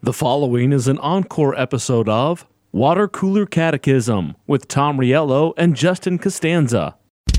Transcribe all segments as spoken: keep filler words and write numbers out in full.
The following is an encore episode of Water Cooler Catechism with Tom Riello and Justin Costanza.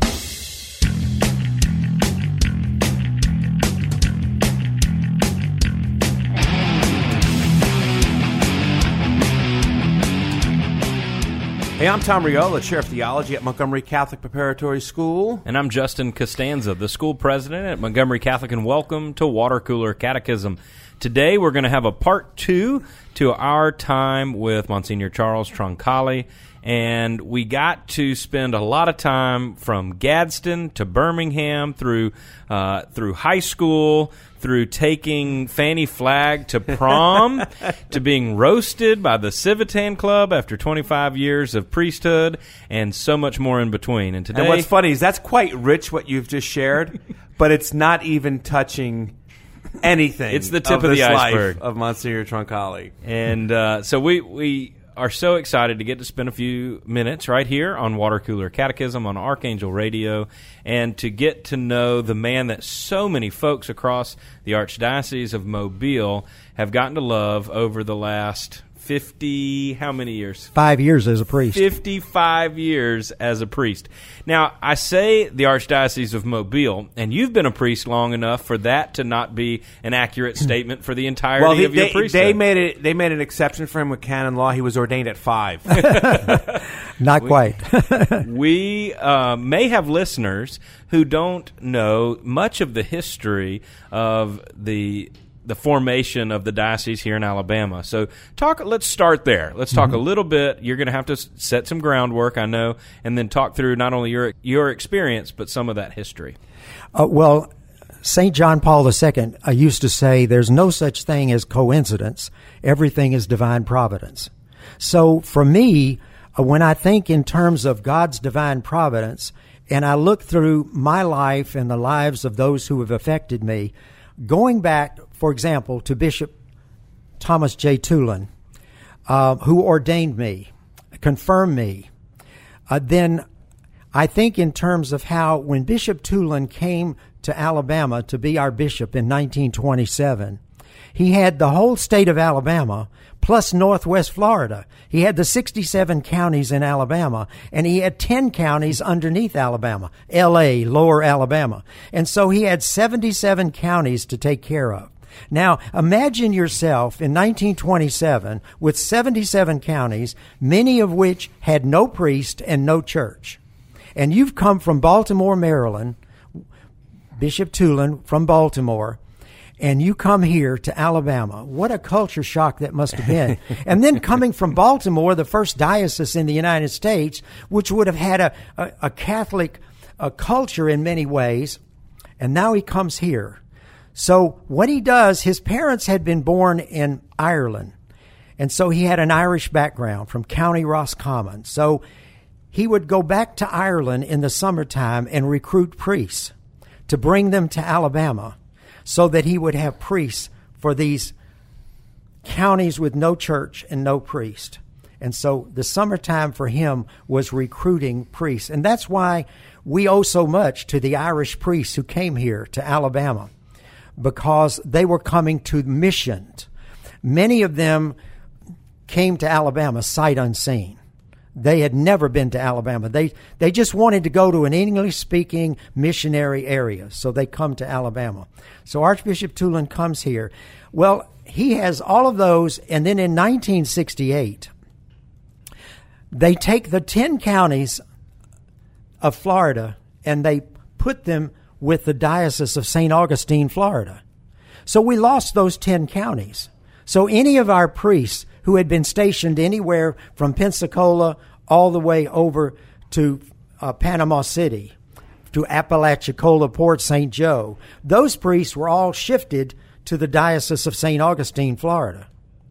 Hey, I'm Tom Riello, Chair of Theology at Montgomery Catholic Preparatory School. And I'm Justin Costanza, the school president at Montgomery Catholic, and welcome to Water Cooler Catechism. Today we're going to have a part two to our time with Monsignor Charles Troncalli, and we got to spend a lot of time from Gadsden to Birmingham, through uh, through high school, through taking Fanny Flagg to prom, to being roasted by the Civitan Club after twenty-five years of priesthood, and so much more in between. And today, and what's funny is that's quite rich what you've just shared, but it's not even touching anything. It's the tip of, of the this iceberg life of Monsignor Troncalli. And uh, so we we are so excited to get to spend a few minutes right here on Water Cooler Catechism on Archangel Radio, and to get to know the man that so many folks across the Archdiocese of Mobile have gotten to love over the last fifty, how many years? Five years as a priest. fifty-five years as a priest. Now, I say the Archdiocese of Mobile, and you've been a priest long enough for that to not be an accurate statement for the entirety well, he, of your they, priesthood. They made it. They made an exception for him with canon law. He was ordained at five. Not we, quite. we uh, may have listeners who don't know much of the history of the the formation of the diocese here in Alabama. So talk. Let's start there. Let's talk mm-hmm. a little bit. You're going to have to set some groundwork, I know, and then talk through not only your your experience, but some of that history. Uh, well, Saint John Paul the Second uh, used to say, there's no such thing as coincidence. Everything is divine providence. So for me, uh, when I think in terms of God's divine providence, and I look through my life and the lives of those who have affected me, going back, for example, to Bishop Thomas J. Tulin, uh, who ordained me, confirmed me, uh, then I think in terms of how when Bishop Tulin came to Alabama to be our bishop in nineteen twenty-seven, he had the whole state of Alabama plus Northwest Florida. He had the sixty-seven counties in Alabama, and he had ten counties underneath Alabama, L A, Lower Alabama. And so he had seventy-seven counties to take care of. Now, imagine yourself in nineteen twenty-seven with seventy-seven counties, many of which had no priest and no church. And you've come from Baltimore, Maryland, Bishop Tulin from Baltimore, and you come here to Alabama. What a culture shock that must have been. And then coming from Baltimore, the first diocese in the United States, which would have had a, a, a Catholic a culture in many ways, and now he comes here. So what he does, his parents had been born in Ireland, and so he had an Irish background from County Roscommon. So he would go back to Ireland in the summertime and recruit priests to bring them to Alabama so that he would have priests for these counties with no church and no priest. And so the summertime for him was recruiting priests. And that's why we owe so much to the Irish priests who came here to Alabama, because they were coming to mission. Many of them came to Alabama sight unseen. They had never been to Alabama. They they just wanted to go to an English-speaking missionary area, so they come to Alabama. So Archbishop Tulin comes here. Well, he has all of those, and then in nineteen sixty-eight, they take the ten counties of Florida and they put them with the Diocese of Saint Augustine, Florida. So we lost those ten counties. So any of our priests who had been stationed anywhere from Pensacola all the way over to uh, Panama City, to Apalachicola, Port Saint Joe, those priests were all shifted to the Diocese of Saint Augustine, Florida.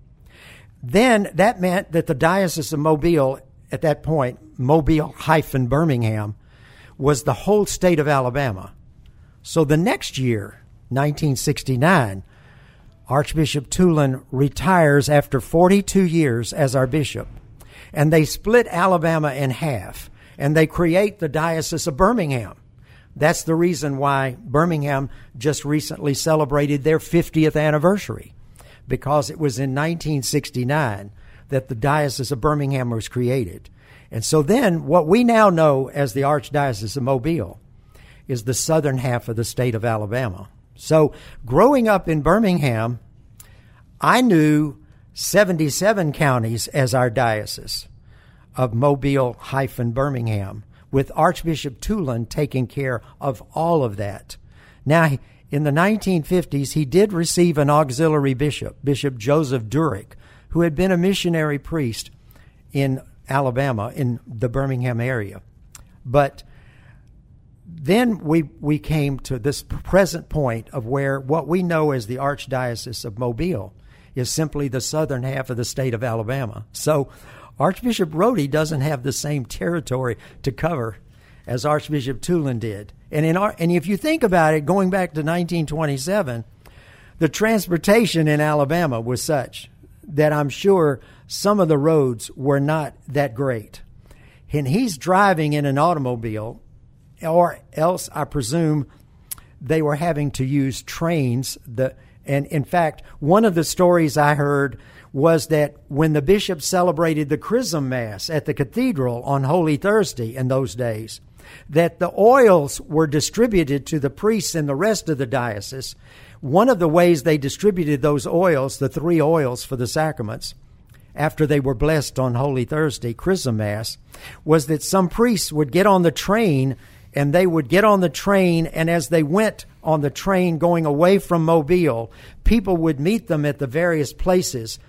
Then that meant that the Diocese of Mobile, at that point, Mobile-Birmingham, was the whole state of Alabama. So the next year, nineteen sixty-nine, Archbishop Tulin retires after forty-two years as our bishop, and they split Alabama in half, and they create the Diocese of Birmingham. That's the reason why Birmingham just recently celebrated their fiftieth anniversary, because it was in nineteen sixty-nine that the Diocese of Birmingham was created. And so then what we now know as the Archdiocese of Mobile is the southern half of the state of Alabama. So growing up in Birmingham, I knew seventy-seven counties as our diocese of Mobile hyphen Birmingham, with Archbishop Tulin taking care of all of that. Now, in the nineteen fifties, he did receive an auxiliary bishop, Bishop Joseph Durick, who had been a missionary priest in Alabama, in the Birmingham area. But then we we came to this present point of where what we know as the Archdiocese of Mobile is simply the southern half of the state of Alabama. So Archbishop Rhodey doesn't have the same territory to cover as Archbishop Tulin did. And in our, and if you think about it, going back to nineteen twenty-seven, the transportation in Alabama was such that I'm sure some of the roads were not that great. And he's driving in an automobile, or else I presume they were having to use trains. The, and in fact, one of the stories I heard was that when the bishop celebrated the Chrism Mass at the cathedral on Holy Thursday in those days, that the oils were distributed to the priests in the rest of the diocese. One of the ways they distributed those oils, the three oils for the sacraments, after they were blessed on Holy Thursday, Chrism Mass, was that some priests would get on the train, and they would get on the train, and as they went on the train going away from Mobile, people would meet them at the various places,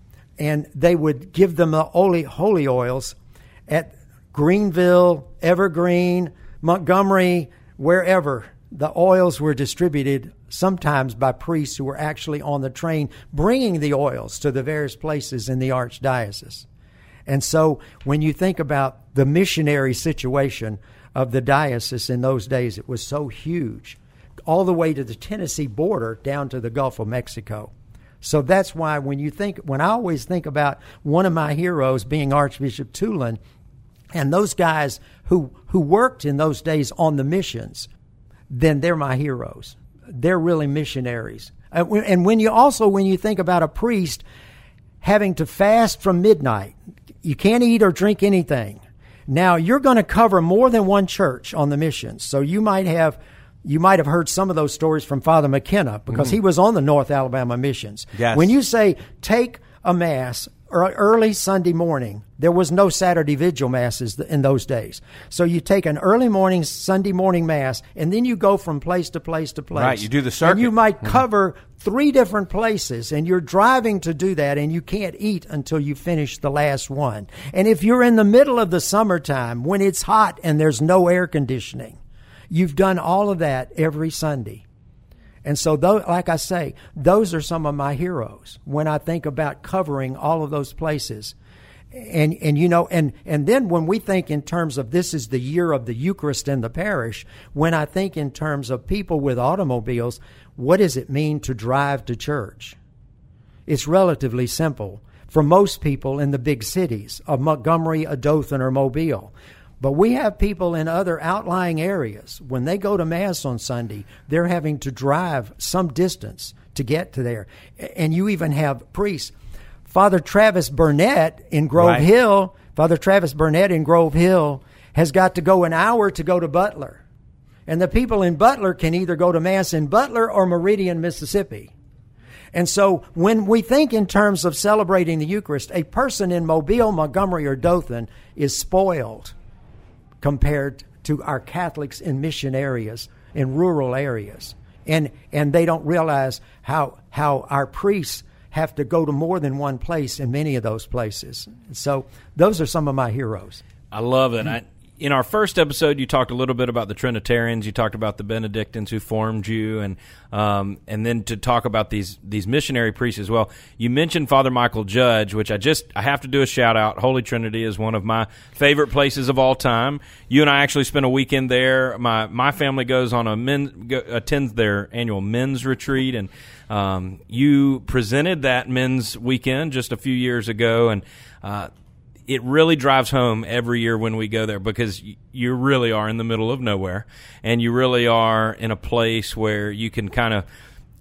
and they would give them the holy, holy oils at Greenville, Evergreen, Montgomery, wherever. The oils were distributed sometimes by priests who were actually on the train bringing the oils to the various places in the Archdiocese. And so when you think about the missionary situation of the diocese in those days, it was so huge, all the way to the Tennessee border down to the Gulf of Mexico. So that's why when you think, when I always think about one of my heroes being Archbishop Tulin, and those guys who, who worked in those days on the missions, then they're my heroes. They're really missionaries. And when you also, when you think about a priest having to fast from midnight, you can't eat or drink anything. Now, you're going to cover more than one church on the missions. So you might have, you might have heard some of those stories from Father McKenna, because mm-hmm. he was on the North Alabama missions. Yes. When you say take a Mass early Sunday morning, there was no Saturday vigil masses in those days. So you take an early morning, Sunday morning Mass, and then you go from place to place to place. Right, you do the circuit. And you might mm-hmm. cover three different places, and you're driving to do that, and you can't eat until you finish the last one. And if you're in the middle of the summertime, when it's hot and there's no air conditioning, you've done all of that every Sunday. And so, though, like I say, those are some of my heroes when I think about covering all of those places. And, and you know, and, and then when we think in terms of this is the year of the Eucharist in the parish, when I think in terms of people with automobiles, what does it mean to drive to church? It's relatively simple for most people in the big cities of Montgomery, Dothan, or Mobile. But we have people in other outlying areas. When they go to Mass on Sunday, they're having to drive some distance to get to there. And you even have priests. Father Travis Burnett in Grove right. Hill, Father Travis Burnett in Grove Hill has got to go an hour to go to Butler. And the people in Butler can either go to Mass in Butler or Meridian, Mississippi. And so when we think in terms of celebrating the Eucharist, a person in Mobile, Montgomery, or Dothan is spoiled compared to our Catholics in mission areas, in rural areas. And and they don't realize how how our priests have to go to more than one place in many of those places. So those are some of my heroes. I love it. I, in our first episode, you talked a little bit about the Trinitarians. You talked about the Benedictines who formed you, and um, and then to talk about these these missionary priests as well. You mentioned Father Michael Judge, which I just I have to do a shout out. Holy Trinity is one of my favorite places of all time. You and I actually spent a weekend there. My my family goes on a men go, attends their annual men's retreat, and um, you presented that men's weekend just a few years ago, and uh, it really drives home every year when we go there, because you really are in the middle of nowhere, and you really are in a place where you can kind of,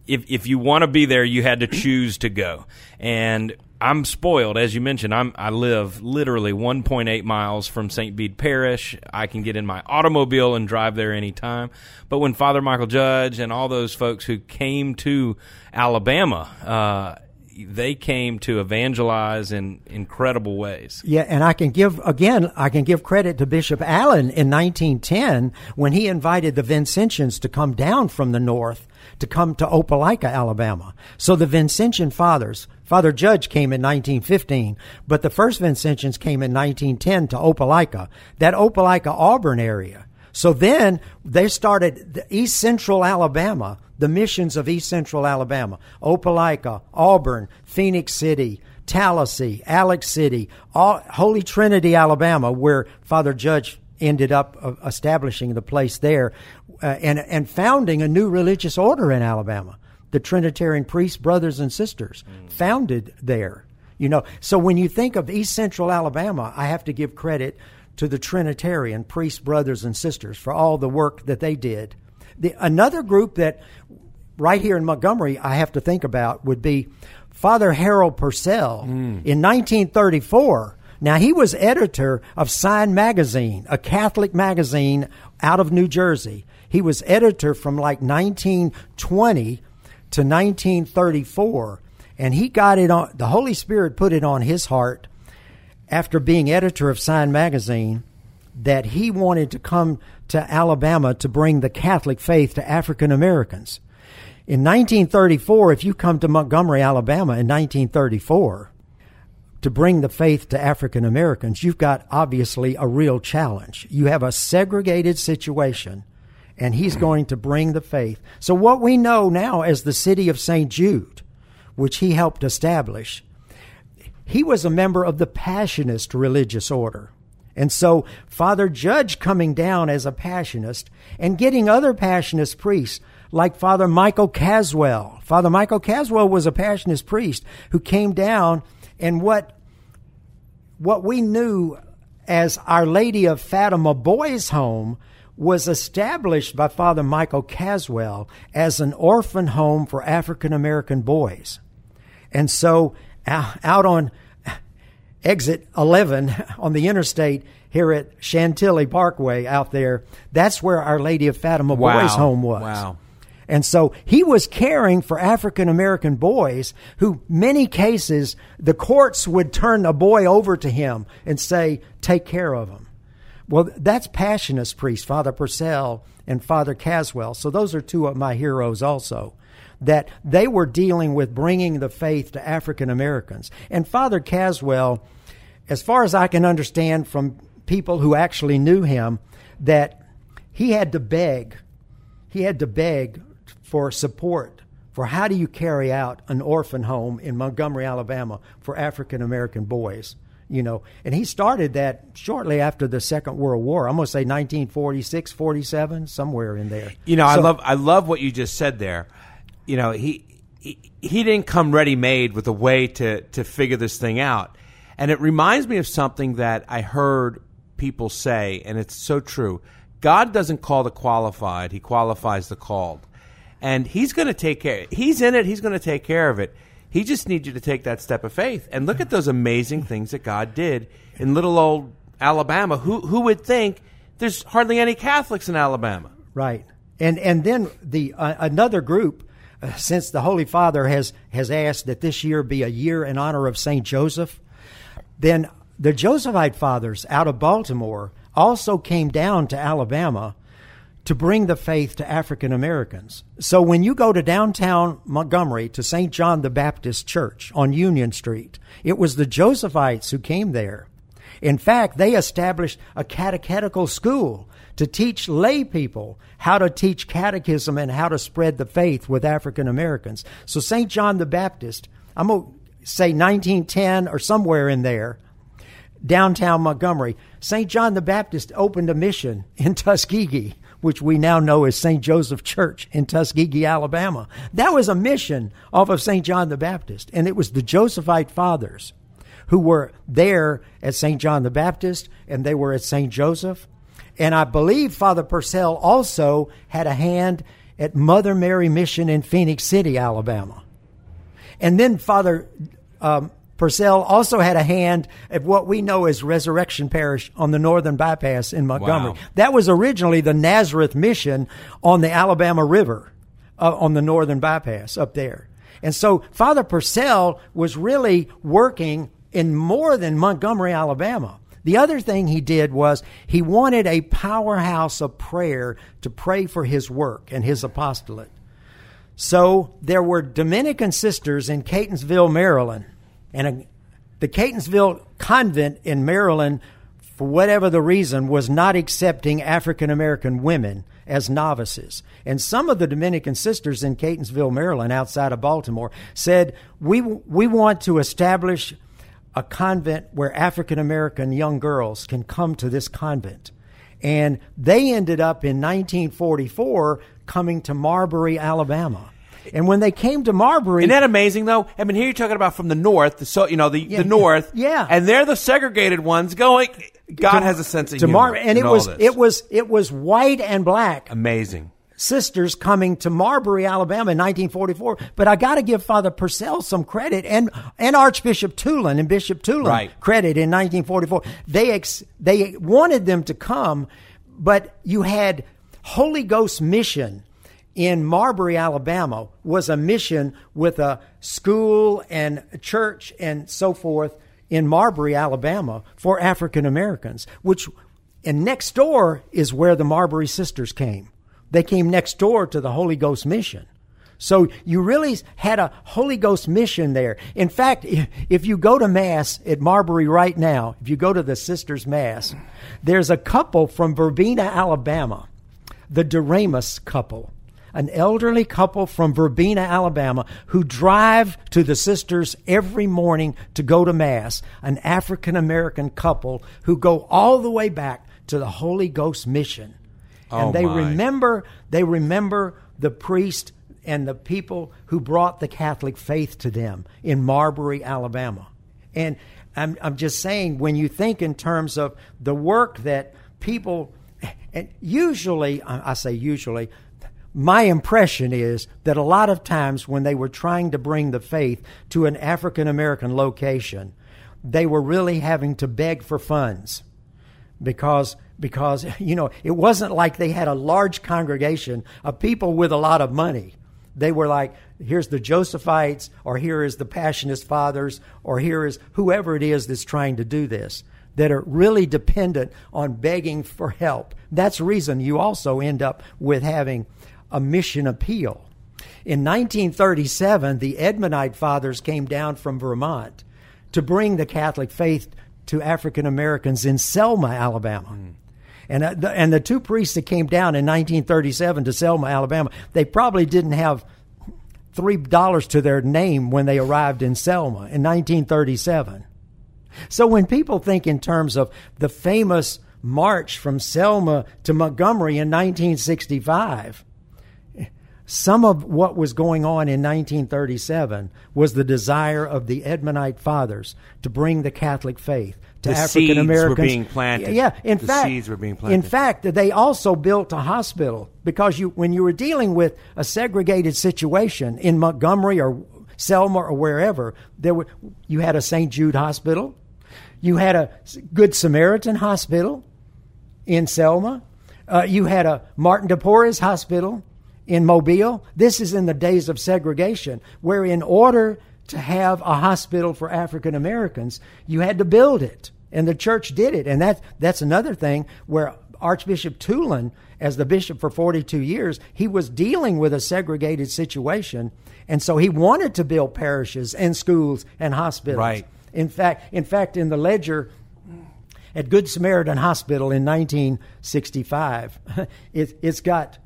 if if you want to be there, you had to choose to go. And I'm spoiled, as you mentioned. I'm I live literally one point eight miles from Saint Bede Parish. I can get in my automobile and drive there anytime. But when Father Michael Judge and all those folks who came to Alabama, uh, they came to evangelize in incredible ways. Yeah, and I can give, again, I can give credit to Bishop Allen in nineteen ten when he invited the Vincentians to come down from the north to come to Opelika, Alabama. So the Vincentian fathers, Father Judge came in nineteen fifteen, but the first Vincentians came in nineteen ten to Opelika, that Opelika, Auburn area. So then they started the East Central Alabama, the missions of East Central Alabama, Opelika, Auburn, Phoenix City, Tallahassee, Alex City, all, Holy Trinity, Alabama, where Father Judge ended up uh, establishing the place there uh, and, and founding a new religious order in Alabama. The Trinitarian priests, brothers and sisters, mm. founded there. You know, so when you think of East Central Alabama, I have to give credit to the Trinitarian priests, brothers and sisters for all the work that they did. The, another group that right here in Montgomery I have to think about would be Father Harold Purcell mm. in nineteen thirty-four. Now, he was editor of Sign Magazine, a Catholic magazine out of New Jersey. He was editor from like nineteen twenty to nineteen thirty-four, and he got it on, the Holy Spirit put it on his heart after being editor of Sign Magazine that he wanted to come to Alabama to bring the Catholic faith to African Americans. In nineteen thirty-four, if you come to Montgomery, Alabama in nineteen thirty-four to bring the faith to African Americans, you've got obviously a real challenge. You have a segregated situation, and he's going to bring the faith. So what we know now as the city of Saint Jude, which he helped establish, he was a member of the Passionist religious order. And so Father Judge coming down as a Passionist and getting other Passionist priests like Father Michael Caswell. Father Michael Caswell was a Passionist priest who came down, and what what we knew as Our Lady of Fatima Boys Home was established by Father Michael Caswell as an orphan home for African American boys. And so out on exit eleven on the interstate here at Chantilly Parkway out there, that's where Our Lady of Fatima wow. Boys Home was. Wow. And so he was caring for African American boys who, many cases, the courts would turn a boy over to him and say, take care of him. Well, that's Passionist priests, Father Purcell and Father Caswell. So those are two of my heroes also, that they were dealing with bringing the faith to African Americans. And Father Caswell, as far as I can understand from people who actually knew him, that he had to beg, he had to beg for support for how do you carry out an orphan home in Montgomery, Alabama for African American boys. You know, and he started that shortly after the Second World War. I'm going to say nineteen forty-six, forty-seven, somewhere in there. You know, so, I love I love what you just said there. You know, he he, he didn't come ready-made with a way to, to figure this thing out. And it reminds me of something that I heard people say, and it's so true. God doesn't call the qualified. He qualifies the called. And he's going to take care. He's in it. He's going to take care of it. He just needs you to take that step of faith. And look at those amazing things that God did in little old Alabama. Who who would think there's hardly any Catholics in Alabama? Right. And and then the uh, another group, uh, since the Holy Father has, has asked that this year be a year in honor of Saint Joseph, then the Josephite fathers out of Baltimore also came down to Alabama to bring the faith to African Americans. So when you go to downtown Montgomery to Saint John the Baptist Church on Union Street, it was the Josephites who came there. In fact, they established a catechetical school to teach lay people how to teach catechism and how to spread the faith with African Americans. So Saint John the Baptist, I'm going to say nineteen ten or somewhere in there, downtown Montgomery, Saint John the Baptist opened a mission in Tuskegee, which we now know as Saint Joseph Church in Tuskegee, Alabama. That was a mission off of Saint John the Baptist, and it was the Josephite fathers who were there at Saint John the Baptist, and they were at Saint Joseph. And I believe Father Purcell also had a hand at Mother Mary Mission in Phoenix City, Alabama. And then Father um, Purcell also had a hand at what we know as Resurrection Parish on the Northern Bypass in Montgomery. Wow. That was originally the Nazareth Mission on the Alabama River, uh, on the Northern Bypass up there. And so Father Purcell was really working in more than Montgomery, Alabama. The other thing he did was he wanted a powerhouse of prayer to pray for his work and his apostolate. So there were Dominican sisters in Catonsville, Maryland. And a, the Catonsville convent in Maryland, for whatever the reason, was not accepting African-American women as novices. And some of the Dominican sisters in Catonsville, Maryland, outside of Baltimore, said, we we want to establish a convent where African-American young girls can come to this convent. And they ended up in nineteen forty-four coming to Marbury, Alabama. And when they came to Marbury... Isn't that amazing, though? I mean, here you're talking about from the north, the, so you know, the, Yeah, the north. yeah. And they're the segregated ones going... God to- has a sense of to humor Mar- and in it all was this. it was it was white and black Amazing. sisters coming to Marbury, Alabama in nineteen forty-four. But I got to give Father Purcell some credit, and and Archbishop Tulin and Bishop Tulin Right. credit in nineteen forty-four. They ex, they wanted them to come, but you had Holy Ghost Mission in Marbury, Alabama, was a mission with a school and a church and so forth in Marbury, Alabama for African Americans, which, and next door is where the Marbury sisters came. They came next door to the Holy Ghost Mission. So you really had a Holy Ghost mission there. In fact, if you go to Mass at Marbury right now, if you go to the Sisters' Mass, there's a couple from Verbena, Alabama, the Doremus couple, an elderly couple from Verbena, Alabama, who drive to the sisters every morning to go to Mass, an African-American couple who go all the way back to the Holy Ghost Mission. Oh, and they my. remember, they remember the priest and the people who brought the Catholic faith to them in Marbury, Alabama. And I'm, I'm just saying, when you think in terms of the work that people, and usually, I say usually, my impression is that a lot of times when they were trying to bring the faith to an African-American location, they were really having to beg for funds because, because you know, it wasn't like they had a large congregation of people with a lot of money. They were like, here's the Josephites, or here is the Passionist Fathers, or here is whoever it is that's trying to do this, that are really dependent on begging for help. That's the reason you also end up with having a mission appeal. In nineteen thirty-seven, the Edmundite Fathers came down from Vermont to bring the Catholic faith to African Americans in Selma, Alabama. Mm. And uh, the, and the two priests that came down in nineteen thirty-seven to Selma, Alabama, they probably didn't have three dollars to their name when they arrived in Selma in nineteen thirty-seven. So when people think in terms of the famous march from Selma to Montgomery in nineteen sixty-five, some of what was going on in nineteen thirty-seven was the desire of the Edmundite Fathers to bring the Catholic faith to The African Americans. seeds were being planted. Yeah, in The fact, seeds were being planted. In fact, they also built a hospital because you, when you were dealing with a segregated situation in Montgomery or Selma or wherever, there were you had a Saint Jude Hospital, you had a Good Samaritan Hospital in Selma, uh, you had a Martin de Porres Hospital in Mobile. This is in the days of segregation, where in order to have a hospital for African Americans, you had to build it. And the church did it. And that, that's another thing where Archbishop Tulin, as the bishop for forty-two years, he was dealing with a segregated situation. And so he wanted to build parishes and schools and hospitals. Right. In fact, in fact, in the ledger at Good Samaritan Hospital in nineteen sixty-five, it, it's got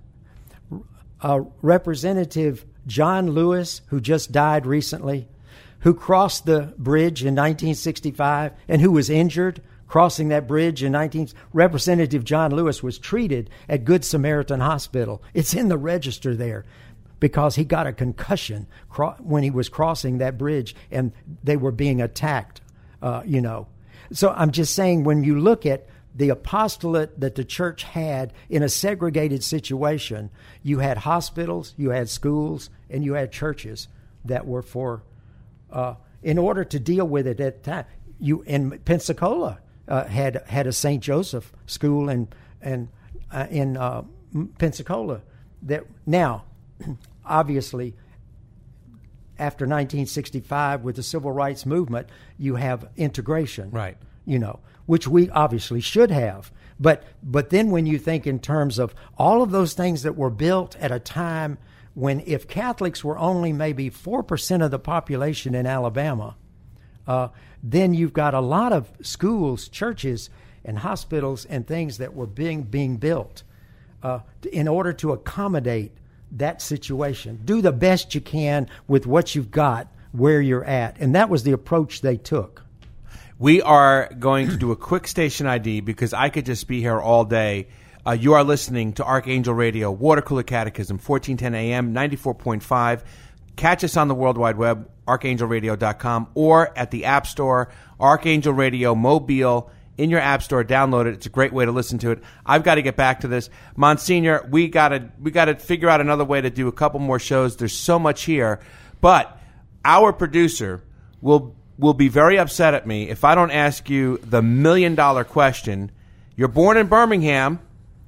Uh, Representative John Lewis, who just died recently, who crossed the bridge in nineteen sixty-five and who was injured crossing that bridge in nineteen. Representative John Lewis was treated at Good Samaritan Hospital. It's in the register there because he got a concussion cro- when he was crossing that bridge and they were being attacked, uh, you know. So I'm just saying, when you look at the apostolate that the church had in a segregated situation. You had hospitals, you had schools, and you had churches that were for, uh, in order to deal with it at the time. You in Pensacola uh, had had a Saint Joseph school and and uh, in uh, Pensacola. That now, obviously, after nineteen sixty-five with the civil rights movement, you have integration, right? You know, which we obviously should have. But but then when you think in terms of all of those things that were built at a time when if Catholics were only maybe four percent of the population in Alabama, uh, then you've got a lot of schools, churches, and hospitals and things that were being being built uh, in order to accommodate that situation. Do the best you can with what you've got where you're at. And that was the approach they took. We are going to do a quick station I D because I could just be here all day. Uh, you are listening to Archangel Radio, Water Cooler Catechism, fourteen ten A M, ninety-four point five. Catch us on the World Wide Web, archangel radio dot com, or at the App Store, Archangel Radio Mobile. In your App Store, download it. It's a great way to listen to it. I've got to get back to this. Monsignor, we got to we got to figure out another way to do a couple more shows. There's so much here. But our producer will will be very upset at me if I don't ask you the million-dollar question. You're born in Birmingham,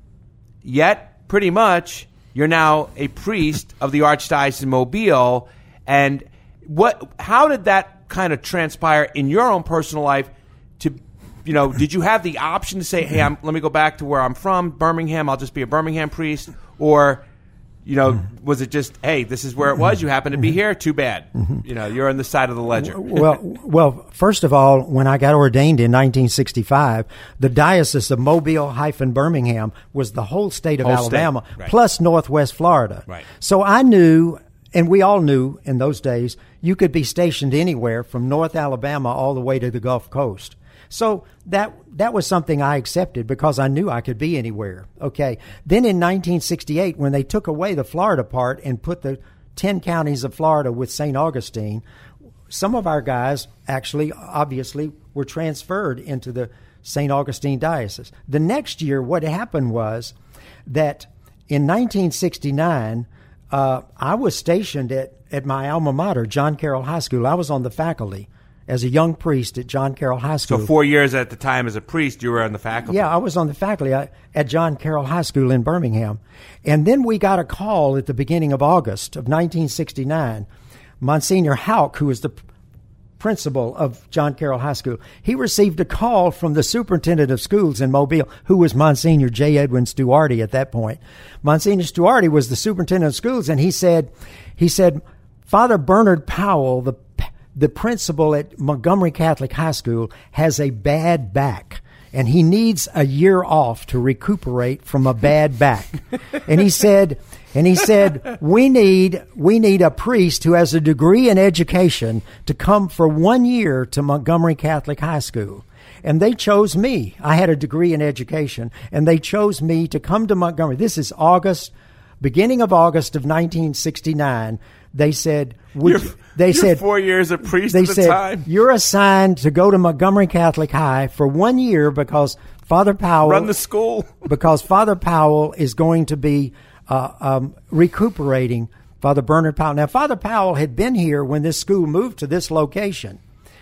yet pretty much you're now a priest of the Archdiocese of Mobile. And what? how did that kind of transpire in your own personal life to You know, did you have the option to say, hey, I'm, let me go back to where I'm from, Birmingham, I'll just be a Birmingham priest? Or, you know, was it just, hey, this is where it was, you happen to be here, too bad. You know, you're on the side of the ledger. Well, well, first of all, when I got ordained in nineteen sixty-five, the Diocese of Mobile-Birmingham was the whole state of Whole Alabama, state, right. plus Northwest Florida. Right. So I knew, and we all knew in those days, you could be stationed anywhere from North Alabama all the way to the Gulf Coast. So that that was something I accepted because I knew I could be anywhere. Okay. Then in nineteen sixty-eight, when they took away the Florida part and put the ten counties of Florida with Saint Augustine, some of our guys actually, obviously, were transferred into the Saint Augustine Diocese. The next year, what happened was that in nineteen sixty-nine, uh, I was stationed at, at my alma mater, John Carroll High School. I was on the faculty as a young priest at John Carroll High School. So four years at the time as a priest, you were on the faculty. Yeah, I was on the faculty at John Carroll High School in Birmingham. And then we got a call at the beginning of August of nineteen sixty-nine. Monsignor Houck, who was the principal of John Carroll High School, he received a call from the superintendent of schools in Mobile, who was Monsignor J. Edwin Stuarty at that point. Monsignor Stuarty was the superintendent of schools, and he said, he said, Father Bernard Powell, the the principal at Montgomery Catholic High School, has a bad back, and he needs a year off to recuperate from a bad back. And he said, and he said, we need we need a priest who has a degree in education to come for one year to Montgomery Catholic High School. And they chose me. I had a degree in education, and they chose me to come to Montgomery. This is August, beginning of August of nineteen sixty-nine. They said, would You're, you, they you're said, four years a priest they at the said, time. You're assigned to go to Montgomery Catholic High for one year because Father Powell Run the school. because Father Powell is going to be uh, um, recuperating. Father Bernard Powell. Now, Father Powell had been here when this school moved to this location,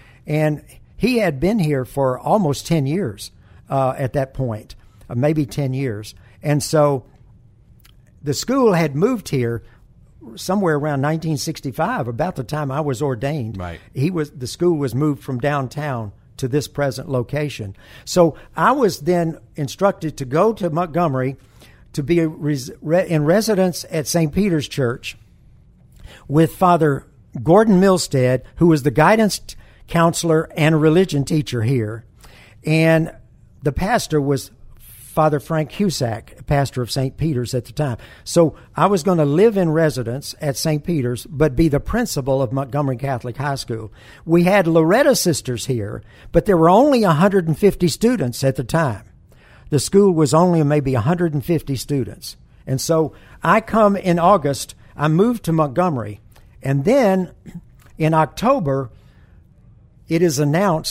and he had been here for almost ten years uh, at that point, uh, maybe ten years. And so the school had moved here somewhere around nineteen sixty-five, about the time I was ordained. Right. He was the school was moved from downtown to this present location. So I was then instructed to go to Montgomery to be a res, re, in residence at Saint Peter's Church with Father Gordon Milstead, who was the guidance counselor and religion teacher here. And the pastor was Father Frank Cusack, pastor of Saint Peter's at the time. So I was going to live in residence at Saint Peter's, but be the principal of Montgomery Catholic High School. We had Loretta Sisters here, but there were only one hundred fifty students at the time. The school was only maybe one hundred fifty students. And so I come in August, I moved to Montgomery, and then in October, it is announced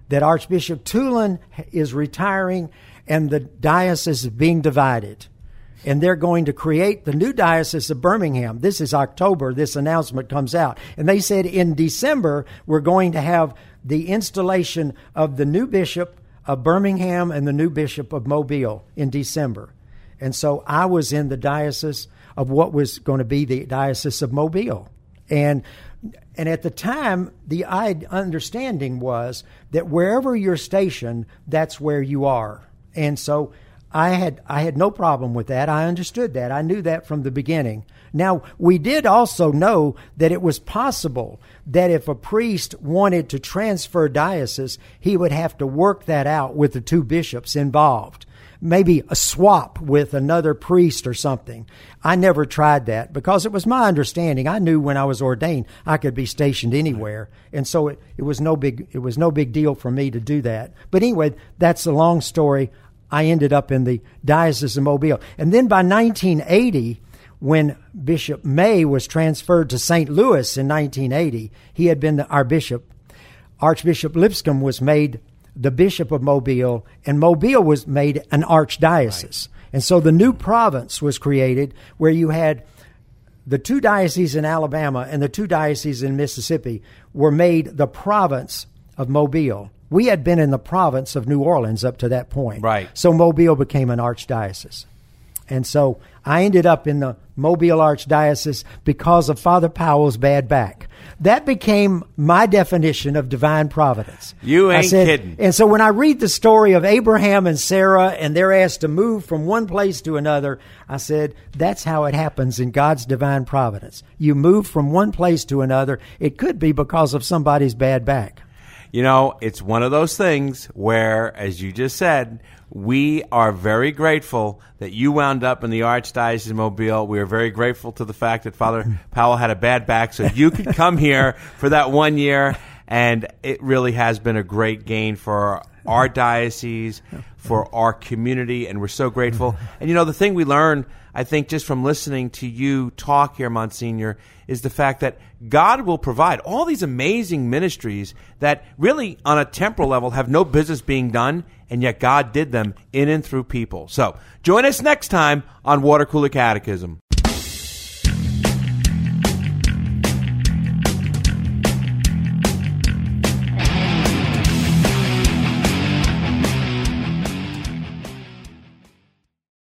that Archbishop Tulin is retiring and the diocese is being divided. And they're going to create the new Diocese of Birmingham. This is October. This announcement comes out. And they said in December, we're going to have the installation of the new bishop of Birmingham and the new bishop of Mobile in December. And so I was in the diocese of what was going to be the Diocese of Mobile. And and at the time, the understanding was that wherever you're stationed, that's where you are. And so I had I had no problem with that. I understood that. I knew that from the beginning. Now, we did also know that it was possible that if a priest wanted to transfer diocese, he would have to work that out with the two bishops involved. Maybe a swap with another priest or something. I never tried that because it was my understanding. I knew when I was ordained I could be stationed anywhere, and so it, it was no big it was no big deal for me to do that. But anyway, that's a long story. I ended up in the Diocese of Mobile. And then by nineteen eighty, when Bishop May was transferred to Saint Louis in nineteen eighty, he had been the, our bishop. Archbishop Lipscomb was made the Bishop of Mobile, and Mobile was made an archdiocese. Right. And so the new province was created where you had the two dioceses in Alabama and the two dioceses in Mississippi were made the province of Mobile. We had been in the province of New Orleans up to that point. Right. So Mobile became an archdiocese. And so I ended up in the Mobile Archdiocese because of Father Powell's bad back. That became my definition of divine providence. You ain't I said, kidding. And so when I read the story of Abraham and Sarah and they're asked to move from one place to another, I said, that's how it happens in God's divine providence. You move from one place to another. It could be because of somebody's bad back. You know, it's one of those things where, as you just said, we are very grateful that you wound up in the Archdiocese of Mobile. We are very grateful to the fact that Father Powell had a bad back so you could come here for that one year. And it really has been a great gain for our diocese, for our community, and we're so grateful. And, you know, the thing we learned, I think, just from listening to you talk here, Monsignor, is the fact that God will provide all these amazing ministries that really, on a temporal level, have no business being done, and yet God did them in and through people. So join us next time on Water Cooler Catechism.